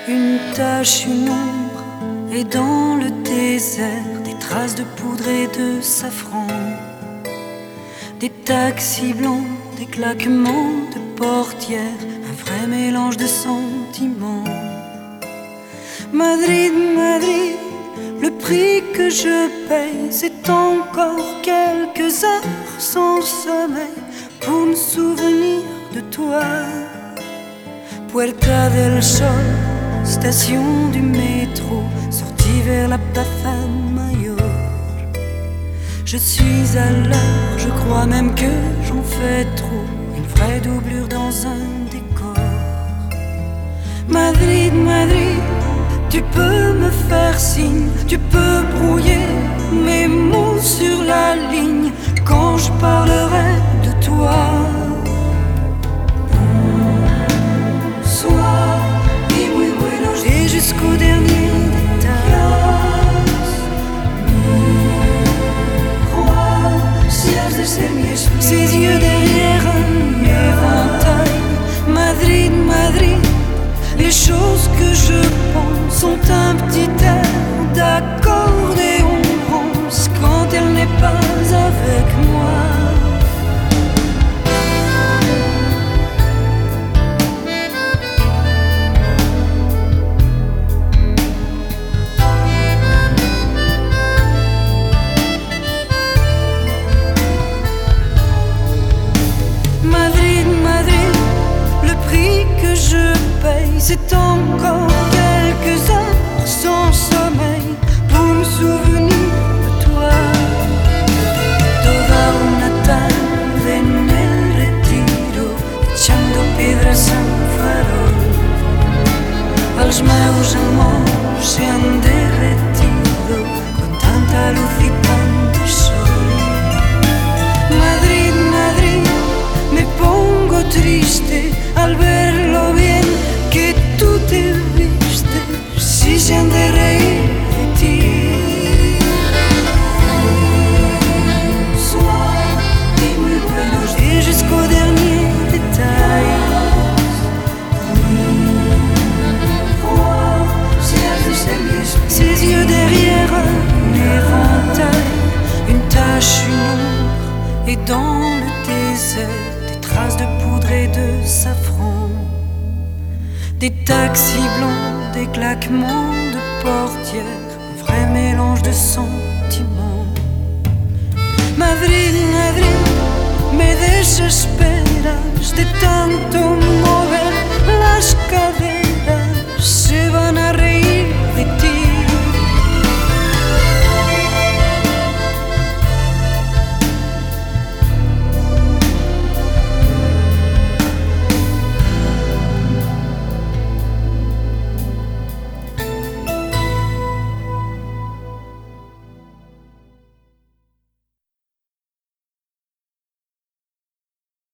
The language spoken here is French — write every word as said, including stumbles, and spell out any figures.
Une tache, une ombre, et dans le désert, des traces de poudre et de safran. Des taxis blancs, des claquements de portières, un vrai mélange de sentiments. Madrid, Madrid, le prix que je paye, c'est encore quelques heures sans sommeil pour me souvenir de toi. Puerta del Sol, station du métro, sortie vers la Plaza Mayor. Je suis à l'heure, je crois même que j'en fais trop, une vraie doublure dans un décor. Madrid, Madrid, tu peux me faire signe, tu peux brouiller mes mots sur la ligne quand je parlerai de toi. Bonsoir, y muy buenos días, et jusqu'au dernier détail. Miroir, si has de ser mi esprit, ses yeux derrière un éventail. Madrid, Madrid, les choses que je pense sont un petit air d'accordéon rose quand elle n'est pas avec moi. Madrid, Madrid, le prix que je paye, c'est encore quelques heures sans sommeil pour me souvenir de toi. Toda una tarde en el retiro, echando piedras a un farol. Els meus amors se han derretido con tanta luz y tanto sol. Madrid, Madrid, me pongo triste al ver lo bien que tú te viste, si se han de reír de ti. Bonsoir, y muy buenos días, et jusqu'au dernier détail. Miroir, si has de ser mi esprit, ses yeux derrière un éventail. Une tache, une ombre, et dans le désert, des traces de poudre et de safran. Des taxis blancs, des claquements de portières, un vrai mélange de sentiments. Madrid, Madrid, me desesperas de tanto mover las caderas, se van a